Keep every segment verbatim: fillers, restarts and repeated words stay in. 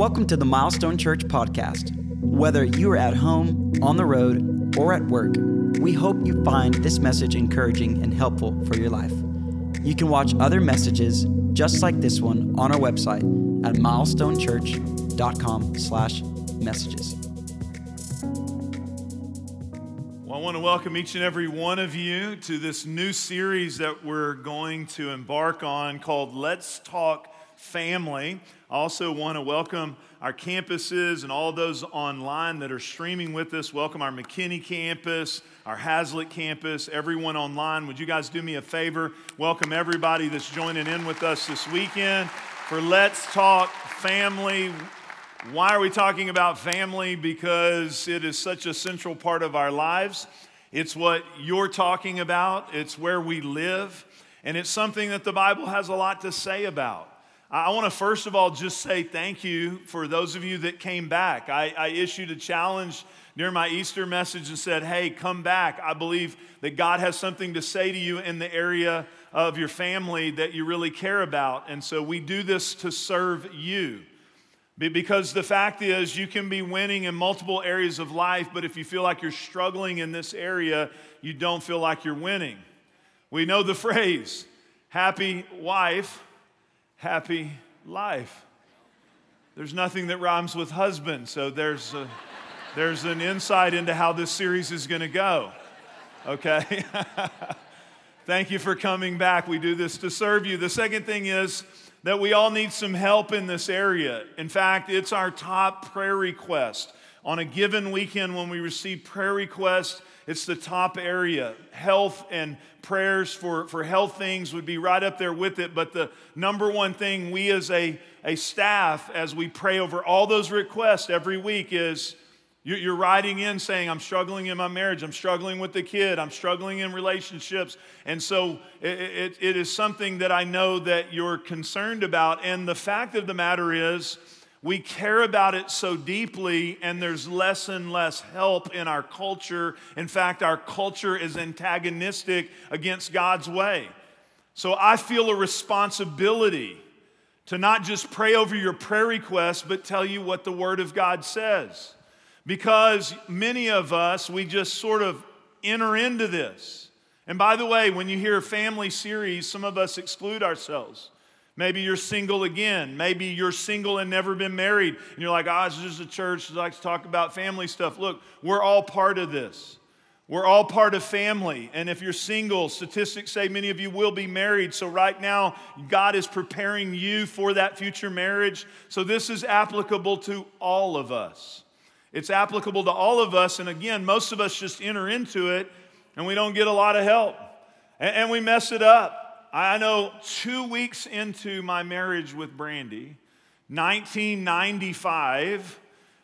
Welcome to the Milestone Church podcast. Whether you are at home, on the road, or at work, we hope you find this message encouraging and helpful for your life. You can watch other messages just like this one on our website at milestonechurch.com slash messages. Well, I want to welcome each and every one of you to this new series that we're going to embark on called Let's Talk Family. I also want to welcome our campuses and all those online that are streaming with us. Welcome our McKinney campus, our Hazlitt campus, everyone online. Would you guys do me a favor? Welcome everybody that's joining in with us this weekend for Let's Talk Family. Why are we talking about family? Because it is such a central part of our lives. It's what you're talking about. It's where we live. And it's something that the Bible has a lot to say about. I want to first of all just say thank you for those of you that came back. I, I issued a challenge during my Easter message and said, hey, come back. I believe that God has something to say to you in the area of your family that you really care about. And so we do this to serve you. Because the fact is, you can be winning in multiple areas of life, but if you feel like you're struggling in this area, you don't feel like you're winning. We know the phrase, happy wife, happy life. There's nothing that rhymes with husband, so there's a, there's an insight into how this series is going to go, okay? Thank you for coming back. We do this to serve you. The second thing is that we all need some help in this area. In fact, it's our top prayer request. On a given weekend when we receive prayer requests, it's the top area. Health and prayers for, for health things would be right up there with it. But the number one thing we as a, a staff, as we pray over all those requests every week is you're writing in saying, I'm struggling in my marriage, I'm struggling with the kid, I'm struggling in relationships. And so it, it, it is something that I know that you're concerned about. And the fact of the matter is, we care about it so deeply, and there's less and less help in our culture. In fact, our culture is antagonistic against God's way. So I feel a responsibility to not just pray over your prayer requests, but tell you what the Word of God says. Because many of us, we just sort of enter into this. And by the way, when you hear a family series, some of us exclude ourselves. Maybe you're single again. Maybe you're single and never been married. And you're like, ah, oh, it's just a church that likes to talk about family stuff. Look, we're all part of this. We're all part of family. And if you're single, statistics say many of you will be married. So right now, God is preparing you for that future marriage. So this is applicable to all of us. It's applicable to all of us. And again, most of us just enter into it and we don't get a lot of help. And, and we mess it up. I know two weeks into my marriage with Brandy, nineteen ninety-five,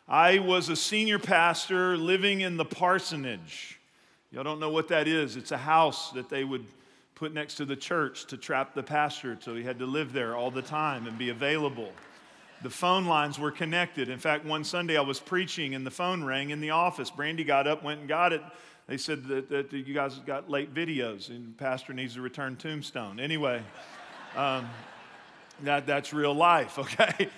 I was a senior pastor living in the parsonage. Y'all don't know what that is. It's a house that they would put next to the church to trap the pastor, so he had to live there all the time and be available. The phone lines were connected. In fact, one Sunday I was preaching and the phone rang in the office. Brandy got up, went and got it. They said that, that you guys got late videos and the pastor needs to return tombstone. Anyway, um, that, that's real life, okay?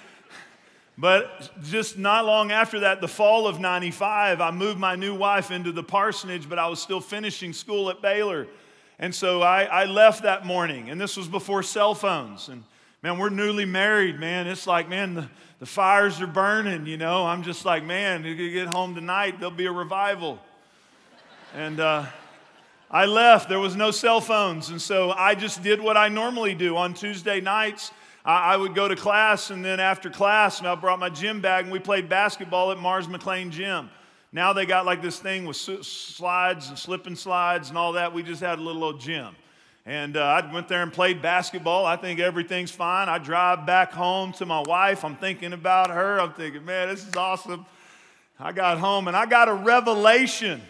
But just not long after that, the fall of ninety-five, I moved my new wife into the parsonage, but I was still finishing school at Baylor. And so I, I left that morning, and this was before cell phones. And man, we're newly married, man. It's like, man, the, the fires are burning, you know. I'm just like, man, you get home tonight, there'll be a revival. And uh, I left. There was no cell phones. And so I just did what I normally do. On Tuesday nights, I, I would go to class. And then after class, and I brought my gym bag, and we played basketball at Mars McLean Gym. Now they got like this thing with slides and slip and slides and all that. We just had a little old gym. And uh, I went there and played basketball. I think everything's fine. I drive back home to my wife. I'm thinking about her. I'm thinking, man, this is awesome. I got home, and I got a revelation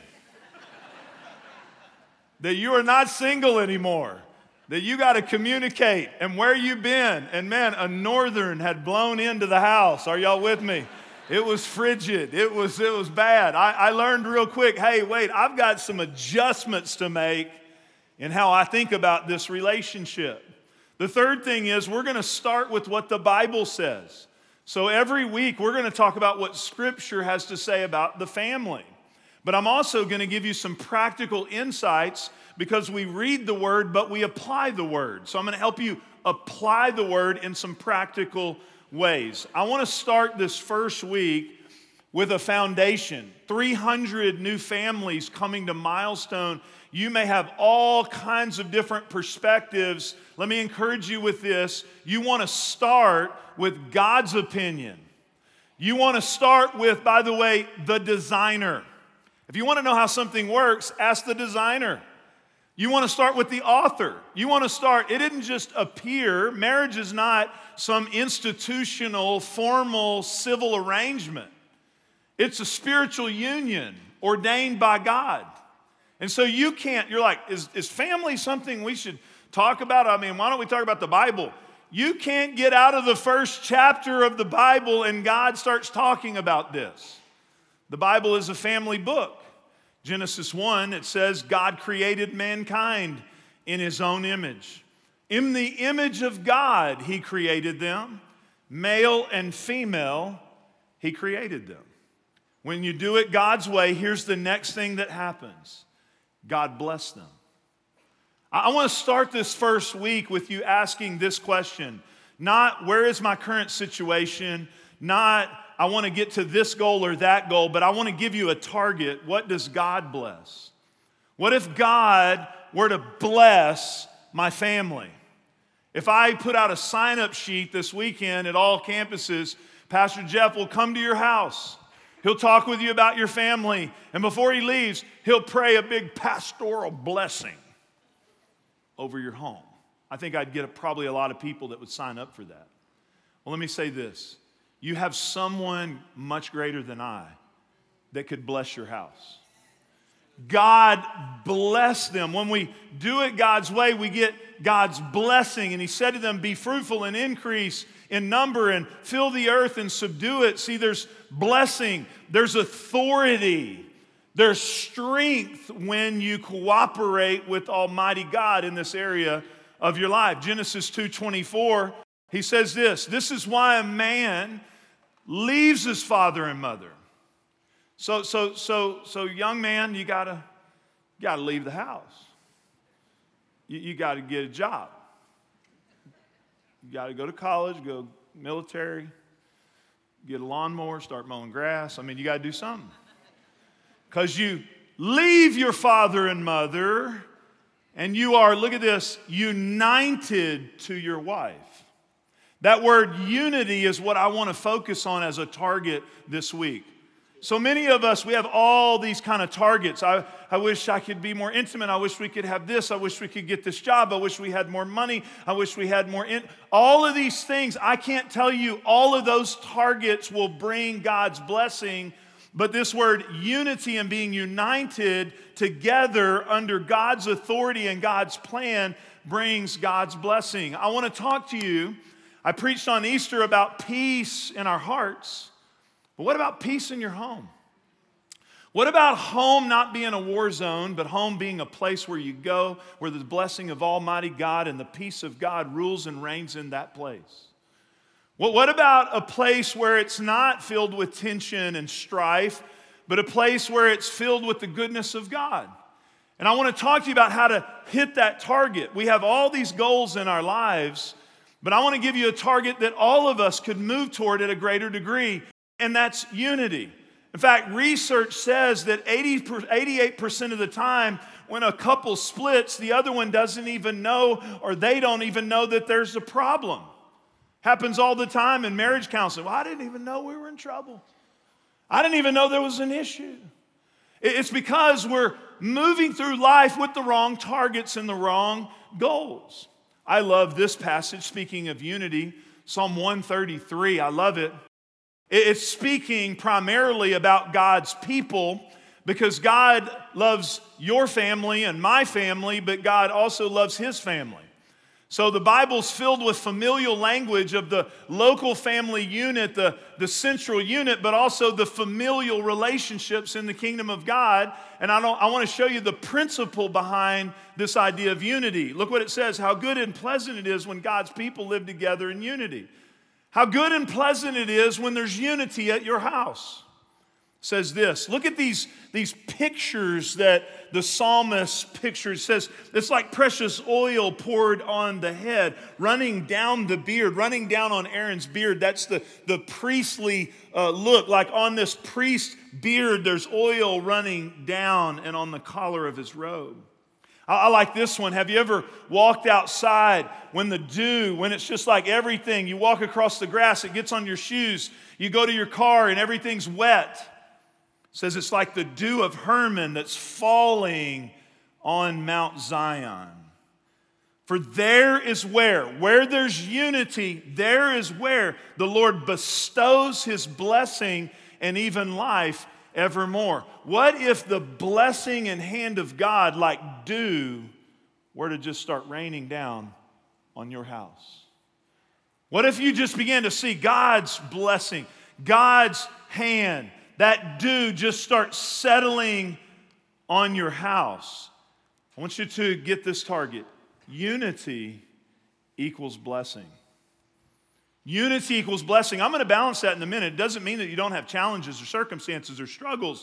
that you are not single anymore, that you got to communicate, and where you been. And man, a northern had blown into the house. Are y'all with me? It was frigid. It was, it was bad. I, I learned real quick, hey, wait, I've got some adjustments to make in how I think about this relationship. The third thing is we're going to start with what the Bible says. So every week we're going to talk about what Scripture has to say about the family. But I'm also going to give you some practical insights because we read the Word, but we apply the Word. So I'm going to help you apply the Word in some practical ways. I want to start this first week with a foundation. three hundred new families coming to Milestone. You may have all kinds of different perspectives. Let me encourage you with this. You want to start with God's opinion. You want to start with, by the way, the designer. If you want to know how something works, ask the designer. You want to start with the author. You want to start, it didn't just appear. Marriage is not some institutional, formal, civil arrangement. It's a spiritual union ordained by God. And so you can't, you're like, is, is family something we should talk about? I mean, why don't we talk about the Bible? You can't get out of the first chapter of the Bible and God starts talking about this. The Bible is a family book. Genesis one, it says, God created mankind in His own image. In the image of God, He created them. Male and female, He created them. When you do it God's way, here's the next thing that happens. God bless them. I want to start this first week with you asking this question. Not, where is my current situation? Not, I want to get to this goal or that goal, but I want to give you a target. What does God bless? What if God were to bless my family? If I put out a sign-up sheet this weekend at all campuses, Pastor Jeff will come to your house. He'll talk with you about your family. And before he leaves, he'll pray a big pastoral blessing over your home. I think I'd get probably a lot of people that would sign up for that. Well, let me say this. You have someone much greater than I that could bless your house. God bless them. When we do it God's way, we get God's blessing. And He said to them, be fruitful and increase in number and fill the earth and subdue it. See, there's blessing, there's authority, there's strength when you cooperate with Almighty God in this area of your life. Genesis two twenty-four, He says this, this is why a man leaves his father and mother. So, so, so, so, young man, you gotta, you gotta leave the house. You, you gotta get a job. You gotta go to college, go military, get a lawnmower, start mowing grass. I mean, you gotta do something. Because you leave your father and mother, and you are, look at this, united to your wife. That word unity is what I want to focus on as a target this week. So many of us, we have all these kind of targets. I, I wish I could be more intimate. I wish we could have this. I wish we could get this job. I wish we had more money. I wish we had more. In- all of these things, I can't tell you all of those targets will bring God's blessing. But this word unity and being united together under God's authority and God's plan brings God's blessing. I want to talk to you. I preached on Easter about peace in our hearts. But what about peace in your home? What about home not being a war zone, but home being a place where you go, where the blessing of Almighty God and the peace of God rules and reigns in that place? Well, what about a place where it's not filled with tension and strife, but a place where it's filled with the goodness of God? And I want to talk to you about how to hit that target. We have all these goals in our lives, but I want to give you a target that all of us could move toward at a greater degree. And that's unity. In fact, research says that eighty, eighty-eight percent of the time when a couple splits, the other one doesn't even know, or they don't even know that there's a problem. Happens all the time in marriage counseling. Well, I didn't even know we were in trouble. I didn't even know there was an issue. It's because we're moving through life with the wrong targets and the wrong goals. I love this passage, speaking of unity, Psalm one thirty-three. I love it. It's speaking primarily about God's people because God loves your family and my family, but God also loves His family. So the Bible's filled with familial language of the local family unit, the, the central unit, but also the familial relationships in the kingdom of God. And I, don't, I want to show you the principle behind this idea of unity. Look what it says, how good and pleasant it is when God's people live together in unity. How good and pleasant it is when there's unity at your house. It says this, look at these, these pictures that the psalmist pictures. It says it's like precious oil poured on the head, running down the beard, running down on Aaron's beard. That's the, the priestly uh, look. Like on this priest's beard, there's oil running down and on the collar of his robe. I, I like this one. Have you ever walked outside when the dew, when it's just like everything, you walk across the grass, it gets on your shoes, you go to your car and everything's wet. It says it's like the dew of Hermon that's falling on Mount Zion. For there is where, where there's unity, there is where the Lord bestows his blessing and even life evermore. What if the blessing and hand of God, like dew, were to just start raining down on your house? What if you just began to see God's blessing, God's hand, that dew just starts settling on your house? I want you to get this target. Unity equals blessing. Unity equals blessing. I'm going to balance that in a minute. It doesn't mean that you don't have challenges or circumstances or struggles.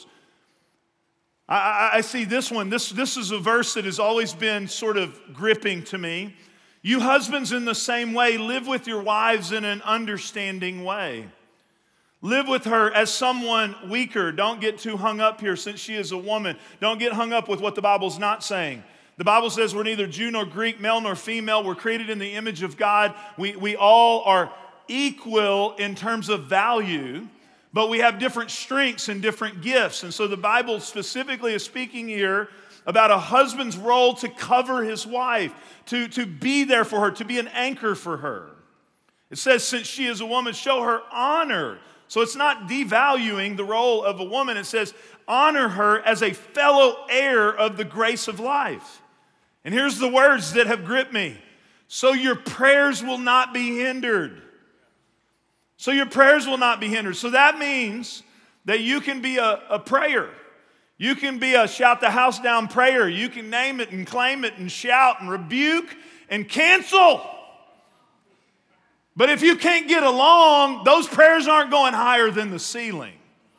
I, I, I see this one. This, this is a verse that has always been sort of gripping to me. You husbands, in the same way, live with your wives in an understanding way. Live with her as someone weaker. Don't get too hung up here since she is a woman. Don't get hung up with what the Bible's not saying. The Bible says we're neither Jew nor Greek, male nor female. We're created in the image of God. We, we all are equal in terms of value, but we have different strengths and different gifts. And so the Bible specifically is speaking here about a husband's role to cover his wife, to, to be there for her, to be an anchor for her. It says, since she is a woman, show her honor. So it's not devaluing the role of a woman. It says, honor her as a fellow heir of the grace of life. And here's the words that have gripped me. So your prayers will not be hindered. So your prayers will not be hindered. So that means that you can be a, a prayer. You can be a shout the house down prayer. You can name it and claim it and shout and rebuke and cancel. But if you can't get along, those prayers aren't going higher than the ceiling.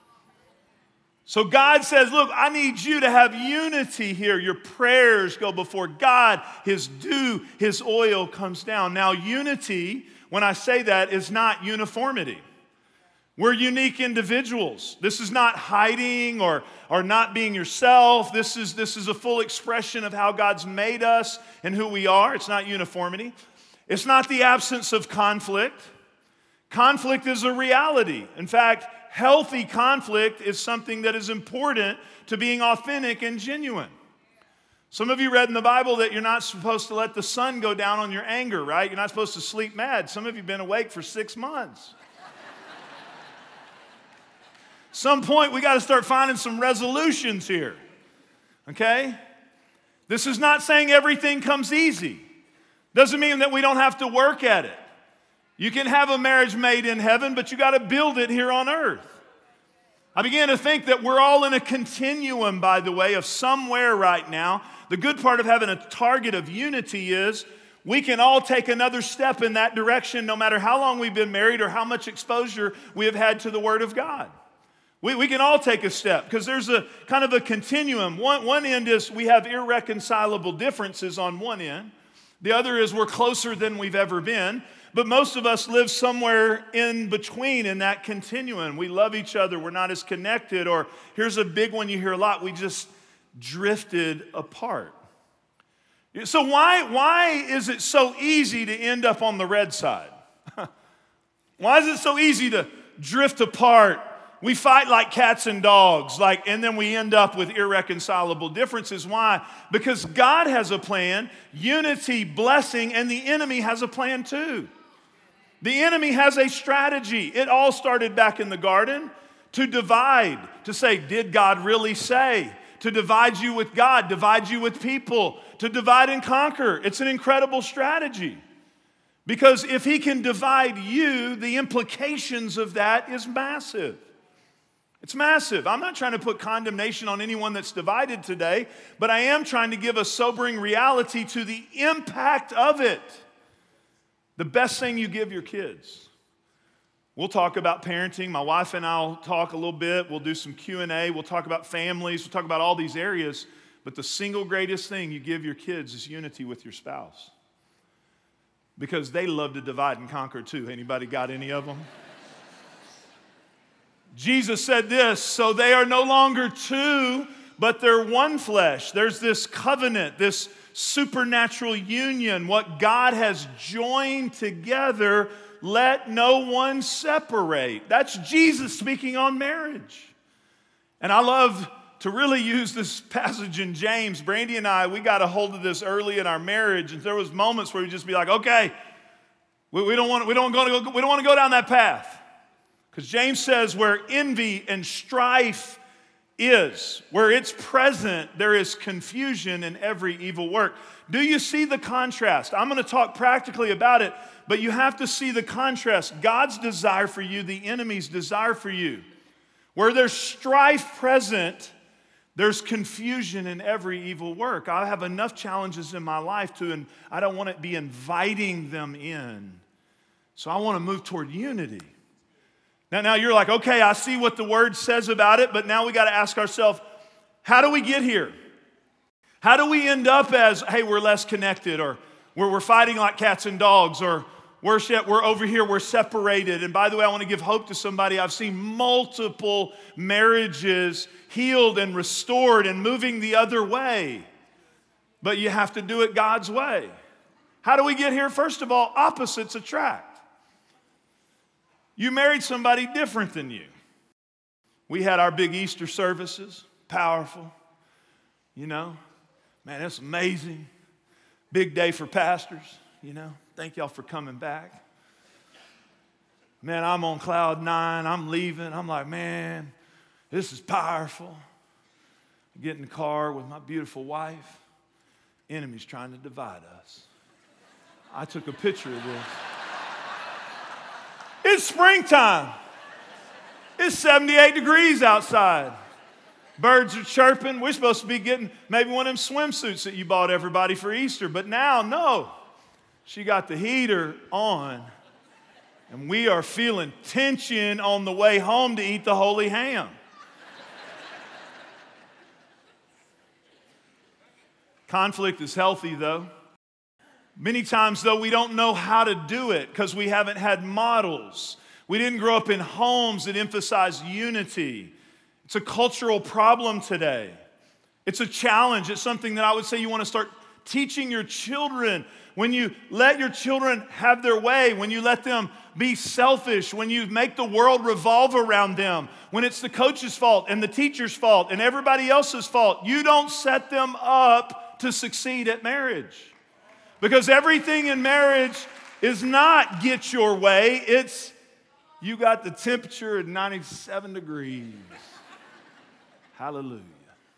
So God says, look, I need you to have unity here. Your prayers go before God. His dew, his oil comes down. Now, unity, when I say that, is not uniformity. We're unique individuals. This is not hiding or, or not being yourself. This is, this is a full expression of how God's made us and who we are. It's not uniformity. It's not the absence of conflict. Conflict is a reality. In fact, healthy conflict is something that is important to being authentic and genuine. Some of you read in the Bible that you're not supposed to let the sun go down on your anger, right? You're not supposed to sleep mad. Some of you have been awake for six months. Some point we got to start finding some resolutions here, okay? This is not saying everything comes easy. Doesn't mean that we don't have to work at it. You can have a marriage made in heaven, but you got to build it here on earth. I began to think that we're all in a continuum, by the way, of somewhere right now. The good part of having a target of unity is we can all take another step in that direction no matter how long we've been married or how much exposure we have had to the Word of God. We, we can all take a step because there's a kind of a continuum. One, one end is we have irreconcilable differences on one end. The other is we're closer than we've ever been. But most of us live somewhere in between in that continuum. We love each other. We're not as connected. Or here's a big one you hear a lot. We just drifted apart. So why, why is it so easy to end up on the red side? Why is it so easy to drift apart? We fight like cats and dogs, like, and then we end up with irreconcilable differences. Why? Because God has a plan, unity, blessing, and the enemy has a plan too. The enemy has a strategy. It all started back in the garden to divide, to say, did God really say? To divide you with God, divide you with people, to divide and conquer. It's an incredible strategy. Because if he can divide you, the implications of that is massive. It's massive. I'm not trying to put condemnation on anyone that's divided today, but I am trying to give a sobering reality to the impact of it. The best thing you give your kids, We'll talk about parenting. My wife and I will talk a little bit. We'll do some Q and A. We'll talk about families. We'll talk about all these areas. But the single greatest thing you give your kids is unity with your spouse. Because they love to divide and conquer too. Anybody got any of them? Jesus said this, so they are no longer two, but they're one flesh. There's this covenant, this supernatural union. What God has joined together, let no one separate. That's Jesus speaking on marriage. And I love to really use this passage in James. Brandy and I, we got a hold of this early in our marriage, and there was moments where we'd just be like, okay, we, we don't want we don't want to go we don't want to go down that path. Because James says where envy and strife is, where it's present, there is confusion in every evil work. Do you see the contrast? I'm going to talk practically about it, but you have to see the contrast. God's desire for you, the enemy's desire for you. Where there's strife present, there's confusion in every evil work. I have enough challenges in my life to, and I don't want to be inviting them in. So I want to move toward unity. Now, now you're like, okay, I see what the word says about it, but now we got to ask ourselves, how do we get here? How do we end up as, hey, we're less connected, or we're, we're fighting like cats and dogs, or we're, we're over here, we're separated. And by the way, I want to give hope to somebody. I've seen multiple marriages healed and restored and moving the other way. But you have to do it God's way. How do we get here? First of all, opposites attract. You married somebody different than you. We had our big Easter services, powerful. You know, man, it's amazing. Big day for pastors, you know. Thank y'all for coming back. Man, I'm on cloud nine. I'm leaving. I'm like, man, this is powerful. I get in the car with my beautiful wife. Enemy's trying to divide us. I took a picture of this. It's springtime. It's seventy-eight degrees outside. Birds are chirping. We're supposed to be getting maybe one of them swimsuits that you bought everybody for Easter. But now, no. She got the heater on. And we are feeling tension on the way home to eat the holy ham. Conflict is healthy, though. Many times, though, we don't know how to do it because we haven't had models. We didn't grow up in homes that emphasize unity. It's a cultural problem today. It's a challenge. It's something that I would say you want to start teaching your children. When you let your children have their way, when you let them be selfish, when you make the world revolve around them, when it's the coach's fault and the teacher's fault and everybody else's fault, you don't set them up to succeed at marriage. Because everything in marriage is not get your way. It's you got the temperature at ninety-seven degrees. Hallelujah.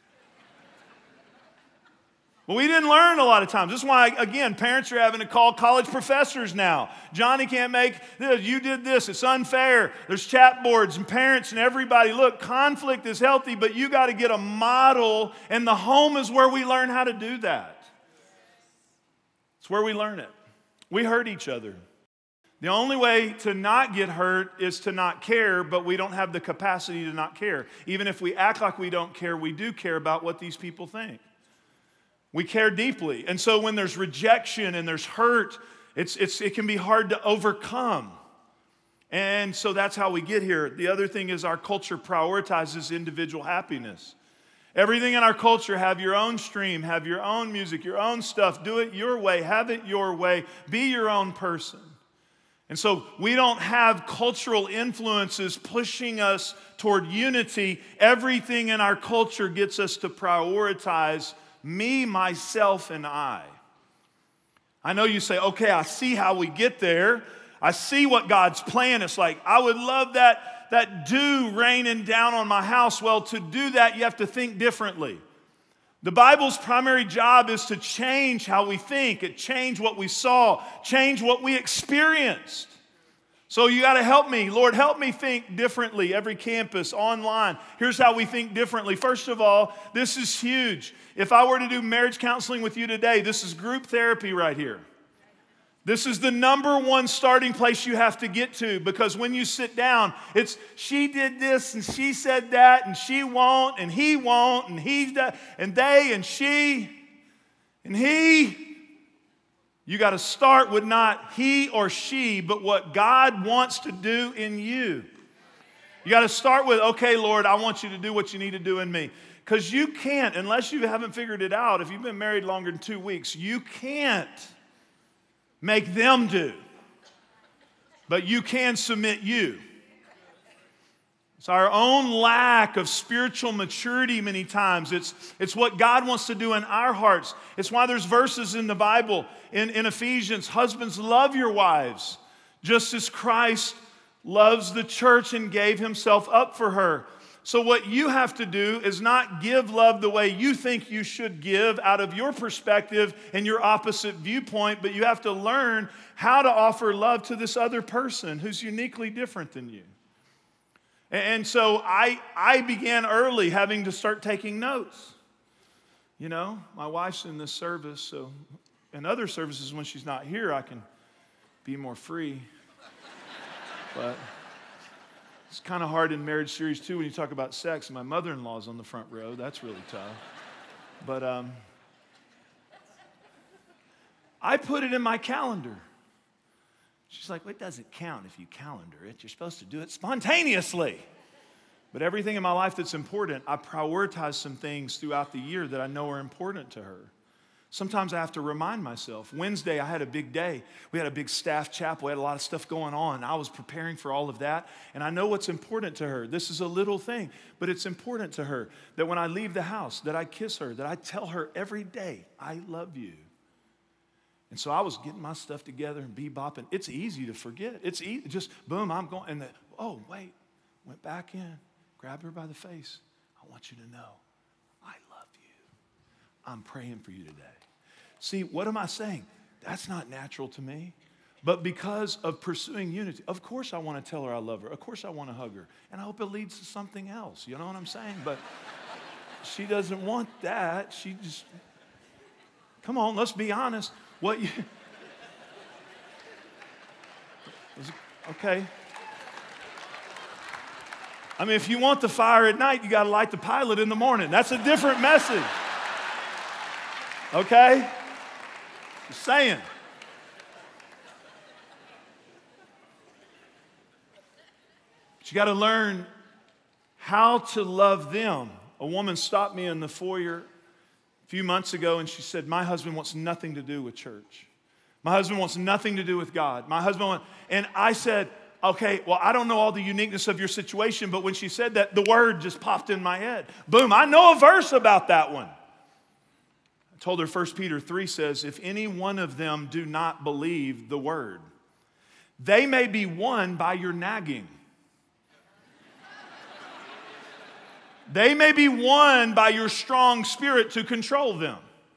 Well, we didn't learn a lot of times. This is why, again, parents are having to call college professors now. Johnny can't make this. You did this. It's unfair. There's chat boards and parents and everybody. Look, conflict is healthy, but you got to get a model, and the home is where we learn how to do that. It's where we learn it. We hurt each other. The only way to not get hurt is to not care, but we don't have the capacity to not care. Even if we act like we don't care, we do care about what these people think. We care deeply. And so when there's rejection and there's hurt, it's, it's, it can be hard to overcome. And so that's how we get here. The other thing is our culture prioritizes individual happiness. Everything in our culture, have your own stream, have your own music, your own stuff. Do it your way, have it your way. Be your own person. And so we don't have cultural influences pushing us toward unity. Everything in our culture gets us to prioritize me, myself, and I. I know you say, okay, I see how we get there. I see what God's plan is like. I would love that, that dew raining down on my house. Well, to do that, you have to think differently. The Bible's primary job is to change how we think, it change what we saw, change what we experienced. So you got to help me. Lord, help me think differently. Every campus, online. Here's how we think differently. First of all, this is huge. If I were to do marriage counseling with you today, this is group therapy right here. This is the number one starting place you have to get to, because when you sit down, it's she did this and she said that and she won't and he won't and he's that and they and she and he. You got to start with not he or she, but what God wants to do in you. You got to start with, okay, Lord, I want you to do what you need to do in me. Because you can't, unless you haven't figured it out, if you've been married longer than two weeks, you can't make them do. But you can submit you. It's our own lack of spiritual maturity many times. It's, it's what God wants to do in our hearts. It's why there's verses in the Bible, in, in Ephesians, husbands, love your wives, just as Christ loves the church and gave himself up for her. So what you have to do is not give love the way you think you should give out of your perspective and your opposite viewpoint, but you have to learn how to offer love to this other person who's uniquely different than you. And so I, I began early having to start taking notes. You know, my wife's in this service, so in other services when she's not here, I can be more free. But it's kind of hard in Marriage Series two when you talk about sex, and my mother-in-law's on the front row. That's really tough. But um, I put it in my calendar. She's like, well, it doesn't count if you calendar it. You're supposed to do it spontaneously. But everything in my life that's important, I prioritize some things throughout the year that I know are important to her. Sometimes I have to remind myself. Wednesday, I had a big day. We had a big staff chapel. We had a lot of stuff going on. I was preparing for all of that. And I know what's important to her. This is a little thing, but it's important to her that when I leave the house, that I kiss her, that I tell her every day, I love you. And so I was getting my stuff together and bebopping. It's easy to forget. It's easy. Just, boom, I'm going. And then, oh, wait. Went back in, grabbed her by the face. I want you to know, I love you. I'm praying for you today. See, what am I saying? That's not natural to me. But because of pursuing unity, of course I want to tell her I love her. Of course I want to hug her. And I hope it leads to something else. You know what I'm saying? But she doesn't want that. She just, come on, let's be honest. What you, okay. I mean, if you want the fire at night, you got to light the pilot in the morning. That's a different message. Okay? Just saying. But you got to learn how to love them. A woman stopped me in the foyer a few months ago and she said, my husband wants nothing to do with church. My husband wants nothing to do with God. My husband wants, and I said, okay, well, I don't know all the uniqueness of your situation, but when she said that, the word just popped in my head. Boom, I know a verse about that one. I told her First Peter three says, if any one of them do not believe the word, they may be won by your nagging. They may be won by your strong spirit to control them.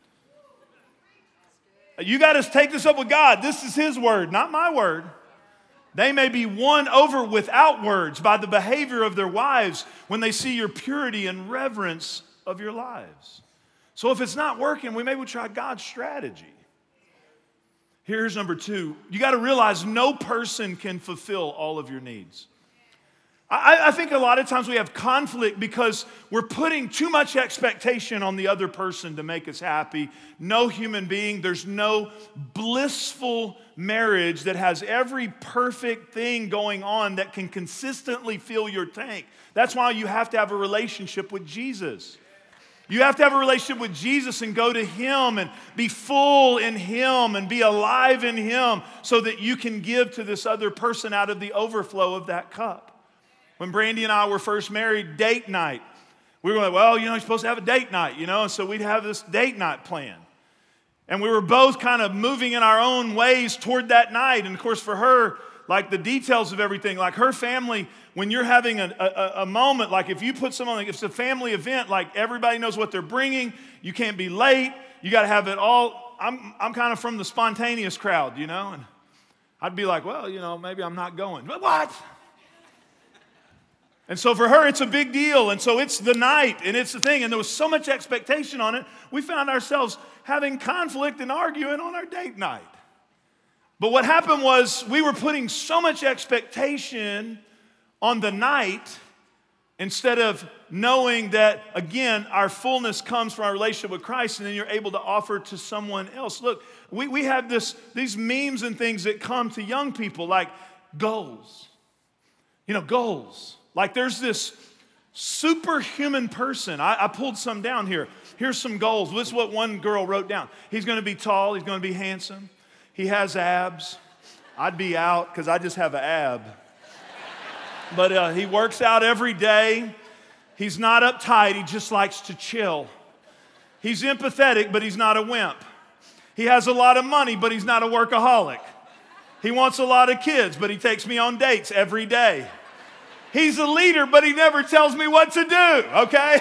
You got to take this up with God. This is His word, not my word. They may be won over without words by the behavior of their wives when they see your purity and reverence of your lives. So if it's not working, we maybe we'll try God's strategy. Here's number two. You got to realize no person can fulfill all of your needs. I, I think a lot of times we have conflict because we're putting too much expectation on the other person to make us happy. No human being, there's no blissful marriage that has every perfect thing going on that can consistently fill your tank. That's why you have to have a relationship with Jesus. You have to have a relationship with Jesus and go to Him and be full in Him and be alive in Him so that you can give to this other person out of the overflow of that cup. When Brandy and I were first married, date night, we were like, well, you know, you're supposed to have a date night, you know, and so we'd have this date night plan. And we were both kind of moving in our own ways toward that night. And of course, for her, like the details of everything, like her family, when you're having a, a, a moment, like if you put someone, like if it's a family event, like everybody knows what they're bringing, you can't be late, you got to have it all. I'm, I'm kind of from the spontaneous crowd, you know, and I'd be like, well, you know, maybe I'm not going. But what? And so for her, it's a big deal. And so it's the night, and it's the thing. And there was so much expectation on it, we found ourselves having conflict and arguing on our date night. But what happened was we were putting so much expectation on the night instead of knowing that, again, our fullness comes from our relationship with Christ, and then you're able to offer to someone else. Look, we, we have this, these memes and things that come to young people like goals. You know, goals. Like there's this superhuman person. I, I pulled some down here. Here's some goals. This is what one girl wrote down. He's going to be tall. He's going to be handsome. He has abs. I'd be out because I just have an ab. But uh, he works out every day. He's not uptight. He just likes to chill. He's empathetic, but he's not a wimp. He has a lot of money, but he's not a workaholic. He wants a lot of kids, but he takes me on dates every day. He's a leader, but he never tells me what to do, okay?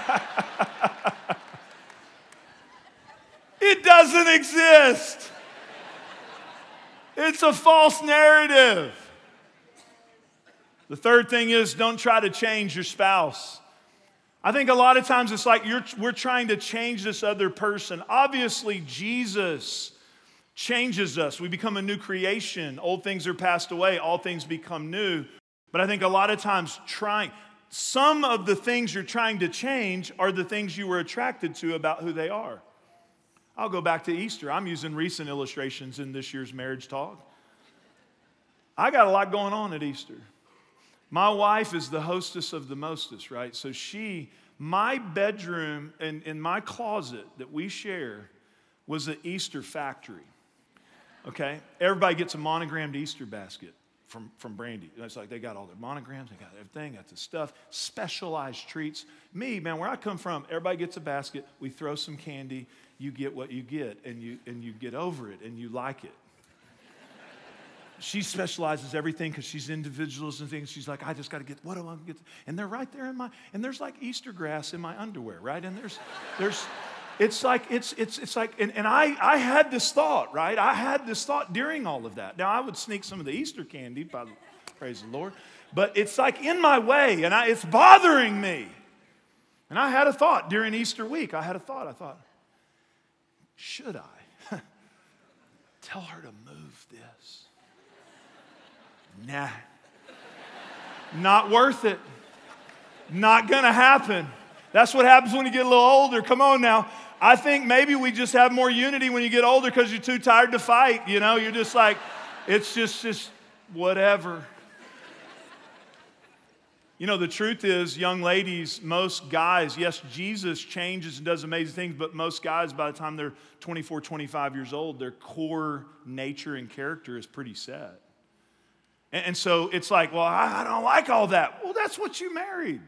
It doesn't exist. It's a false narrative. The third thing is don't try to change your spouse. I think a lot of times it's like you're, we're trying to change this other person. Obviously, Jesus changes us. We become a new creation. Old things are passed away. All things become new. But I think a lot of times trying, some of the things you're trying to change are the things you were attracted to about who they are. I'll go back to Easter. I'm using recent illustrations in this year's marriage talk. I got a lot going on at Easter. My wife is the hostess of the mostest, right? So she, my bedroom and, and my closet that we share was an Easter factory, okay? Everybody gets a monogrammed Easter basket from, from Brandy. It's like they got all their monograms, they got everything, got the stuff, specialized treats. Me, man, where I come from, everybody gets a basket, we throw some candy, you get what you get, and you, and you get over it, and you like it. She specializes everything because she's individuals and things. She's like, I just got to get, what do I want to get? And they're right there in my, and there's like Easter grass in my underwear, right? And there's, there's, it's like, it's, it's, it's like, and, and I, I had this thought, right? I had this thought during all of that. Now I would sneak some of the Easter candy, by the, praise the Lord. But it's like in my way and I, it's bothering me. And I had a thought during Easter week. I had a thought. I thought, should I tell her to move this? Nah, not worth it. Not gonna happen. That's what happens when you get a little older. Come on now. I think maybe we just have more unity when you get older because you're too tired to fight. You know, you're just like, it's just, just whatever. You know, the truth is, young ladies, most guys, yes, Jesus changes and does amazing things, but most guys, by the time they're twenty-four, twenty-five years old, their core nature and character is pretty set. And so it's like, well, I don't like all that. Well, that's what you married.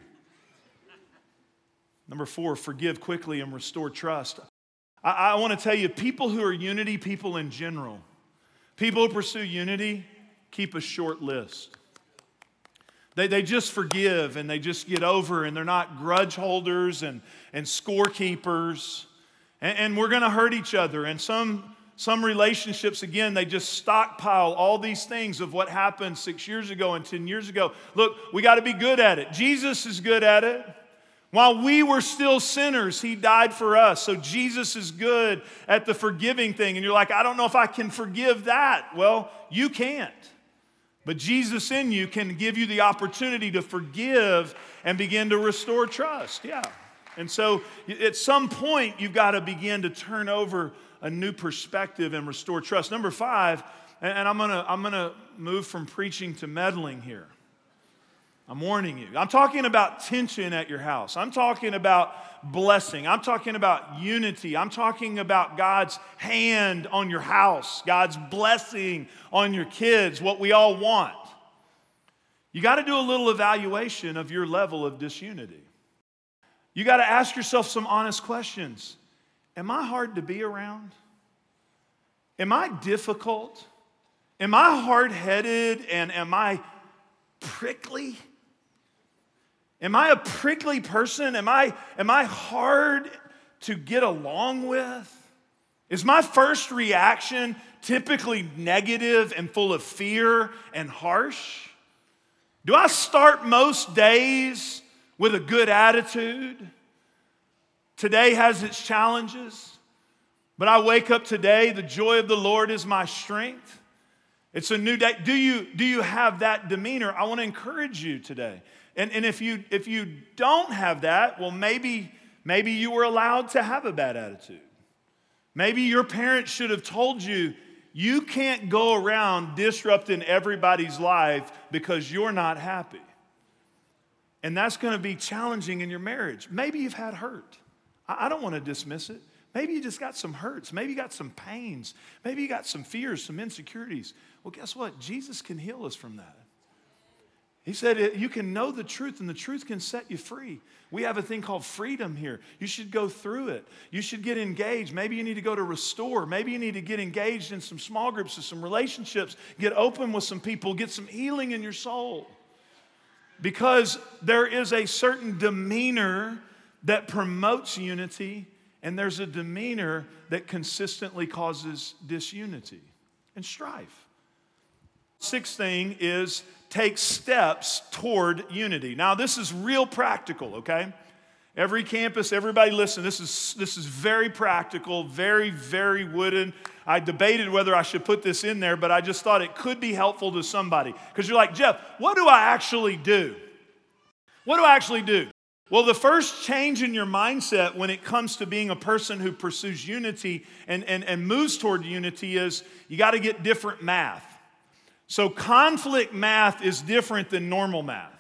Number four, forgive quickly and restore trust. I, I want to tell you, people who are unity people in general, people who pursue unity, keep a short list. They, they just forgive and they just get over, and they're not grudge holders and, and scorekeepers. And, and we're going to hurt each other. And some... Some relationships, again, they just stockpile all these things of what happened six years ago and ten years ago. Look, we got to be good at it. Jesus is good at it. While we were still sinners, He died for us. So Jesus is good at the forgiving thing. And you're like, I don't know if I can forgive that. Well, you can't. But Jesus in you can give you the opportunity to forgive and begin to restore trust. Yeah. And so at some point, you've got to begin to turn over a new perspective and restore trust. Number five, and I'm gonna I'm gonna move from preaching to meddling here. I'm warning you. I'm talking about tension at your house. I'm talking about blessing. I'm talking about unity. I'm talking about God's hand on your house, God's blessing on your kids, what we all want. You got to do a little evaluation of your level of disunity. You got to ask yourself some honest questions. Am I hard to be around? Am I difficult? Am I hard-headed and am I prickly? Am I a prickly person? Am I, am I hard to get along with? Is my first reaction typically negative and full of fear and harsh? Do I start most days with a good attitude? Today has its challenges, but I wake up today, the joy of the Lord is my strength. It's a new day. Do you, do you have that demeanor? I want to encourage you today. And, and if you if you don't have that, well, maybe, maybe you were allowed to have a bad attitude. Maybe your parents should have told you, you can't go around disrupting everybody's life because you're not happy. And that's going to be challenging in your marriage. Maybe you've had hurt. I, I don't want to dismiss it. Maybe you just got some hurts. Maybe you got some pains. Maybe you got some fears, some insecurities. Well, guess what? Jesus can heal us from that. He said you can know the truth, and the truth can set you free. We have a thing called freedom here. You should go through it. You should get engaged. Maybe you need to go to Restore. Maybe you need to get engaged in some small groups or some relationships. Get open with some people. Get some healing in your soul. Because there is a certain demeanor that promotes unity, and there's a demeanor that consistently causes disunity and strife. Sixth thing is take steps toward unity. Now, this is real practical, okay? Every campus, everybody listen, this is, this is very practical, very, very wooden. I debated whether I should put this in there, but I just thought it could be helpful to somebody. Because you're like, Jeff, what do I actually do? What do I actually do? Well, the first change in your mindset when it comes to being a person who pursues unity and, and, and moves toward unity is you got to get different math. So conflict math is different than normal math.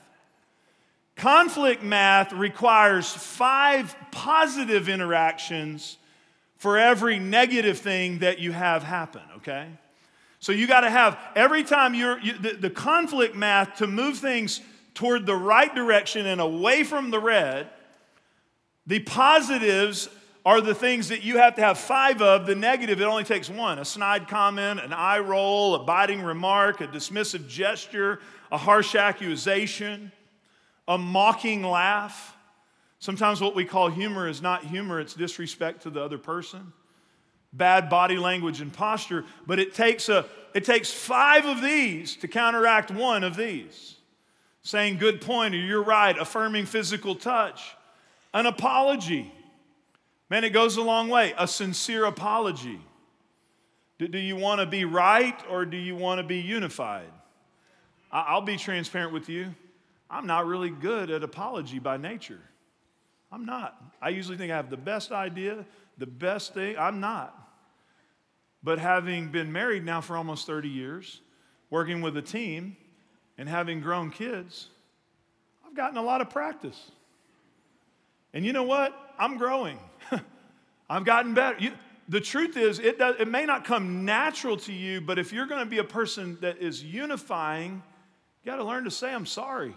Conflict math requires five positive interactions for every negative thing that you have happen, okay? So you got to have, every time you're, you, the, the conflict math to move things toward the right direction and away from the red, the positives are the things that you have to have five of. The negative, it only takes one. A snide comment, an eye roll, a biting remark, a dismissive gesture, a harsh accusation, a mocking laugh. Sometimes what we call humor is not humor, it's disrespect to the other person. Bad body language and posture, but it takes, a, it takes five of these to counteract one of these. Saying good point or you're right, affirming physical touch, an apology. Man, it goes a long way. A sincere apology. Do, do you want to be right or do you want to be unified? I, I'll be transparent with you. I'm not really good at apology by nature. I'm not. I usually think I have the best idea, the best thing. I'm not. But having been married now for almost thirty years, working with a team, and having grown kids, I've gotten a lot of practice. And you know what? I'm growing. I've gotten better. You, the truth is, it, does, it may not come natural to you, but if you're going to be a person that is unifying, you got to learn to say, I'm sorry.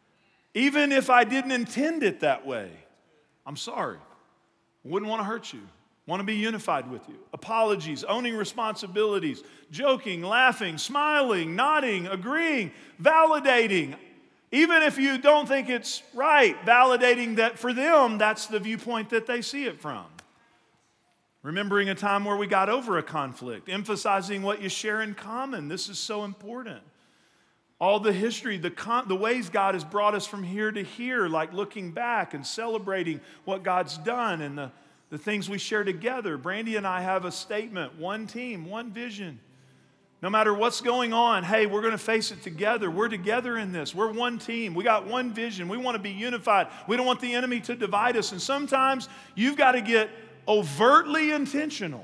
Even if I didn't intend it that way, I'm sorry. Wouldn't want to hurt you. Want to be unified with you. Apologies, owning responsibilities, joking, laughing, smiling, nodding, agreeing, validating. Even if you don't think it's right, validating that for them, that's the viewpoint that they see it from. Remembering a time where we got over a conflict, emphasizing what you share in common. This is so important. All the history, the, con- the ways God has brought us from here to here, like looking back and celebrating what God's done and the The things we share together. Brandy and I have a statement, one team, one vision. No matter what's going on, hey, we're going to face it together. We're together in this. We're one team. We got one vision. We want to be unified. We don't want the enemy to divide us. And sometimes you've got to get overtly intentional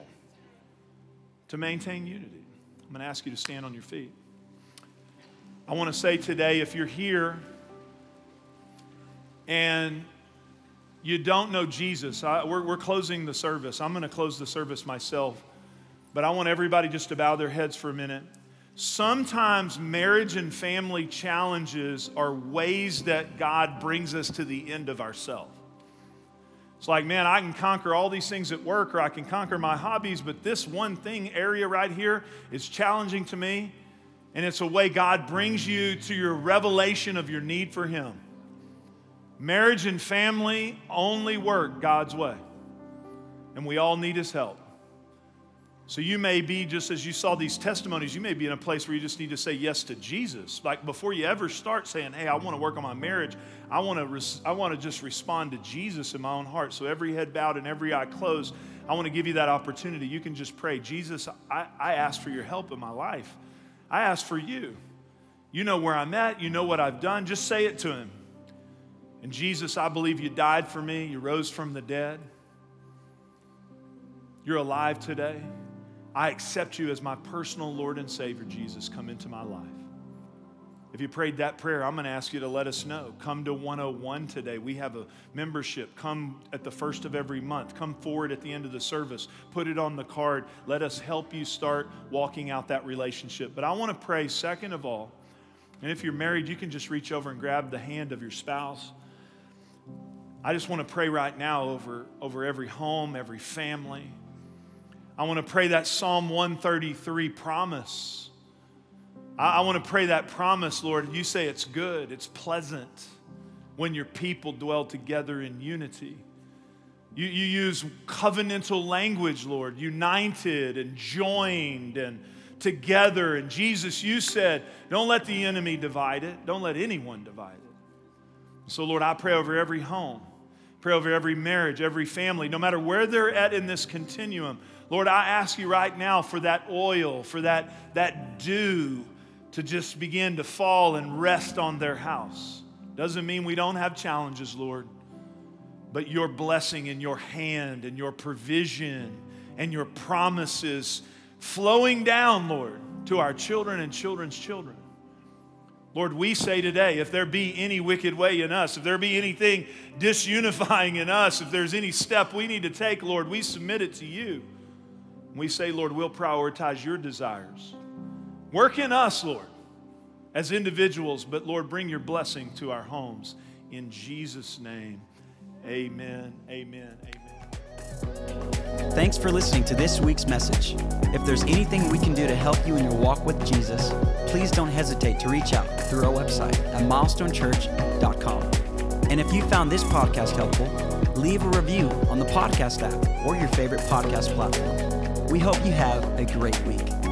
to maintain unity. I'm going to ask you to stand on your feet. I want to say today, if you're here and you don't know Jesus, I, we're, we're closing the service. I'm going to close the service myself. But I want everybody just to bow their heads for a minute. Sometimes marriage and family challenges are ways that God brings us to the end of ourselves. It's like, man, I can conquer all these things at work or I can conquer my hobbies, but this one thing area right here is challenging to me. And it's a way God brings you to your revelation of your need for Him. Marriage and family only work God's way. And we all need His help. So you may be, just as you saw these testimonies, you may be in a place where you just need to say yes to Jesus. Like before you ever start saying, hey, I want to work on my marriage, I want to res- I want to just respond to Jesus in my own heart. So every head bowed and every eye closed, I want to give you that opportunity. You can just pray, Jesus, I, I ask for your help in my life. I ask for you. You know where I'm at. You know what I've done. Just say it to him. And Jesus, I believe you died for me. You rose from the dead. You're alive today. I accept you as my personal Lord and Savior. Jesus, come into my life. If you prayed that prayer, I'm going to ask you to let us know. Come to one oh one today. We have a membership. Come at the first of every month. Come forward at the end of the service. Put it on the card. Let us help you start walking out that relationship. But I want to pray, second of all, and if you're married, you can just reach over and grab the hand of your spouse. I just want to pray right now over, over every home, every family. I want to pray that Psalm one thirty-three promise. I want to pray that promise, Lord. You say it's good, it's pleasant when your people dwell together in unity. You, you use covenantal language, Lord, united and joined and together. And Jesus, you said, don't let the enemy divide it. Don't let anyone divide it. So, Lord, I pray over every home, pray over every marriage, every family, no matter where they're at in this continuum. Lord, I ask you right now for that oil, for that, that dew, to just begin to fall and rest on their house. Doesn't mean we don't have challenges, Lord, but your blessing and your hand and your provision and your promises flowing down, Lord, to our children and children's children. Lord, we say today, if there be any wicked way in us, if there be anything disunifying in us, if there's any step we need to take, Lord, we submit it to you. We say, Lord, we'll prioritize your desires. Work in us, Lord, as individuals, but Lord, bring your blessing to our homes. In Jesus' name, amen, amen, amen. Thanks for listening to this week's message. If there's anything we can do to help you in your walk with Jesus, please don't hesitate to reach out through our website at milestone church dot com. And if you found this podcast helpful, leave a review on the podcast app or your favorite podcast platform. We hope you have a great week.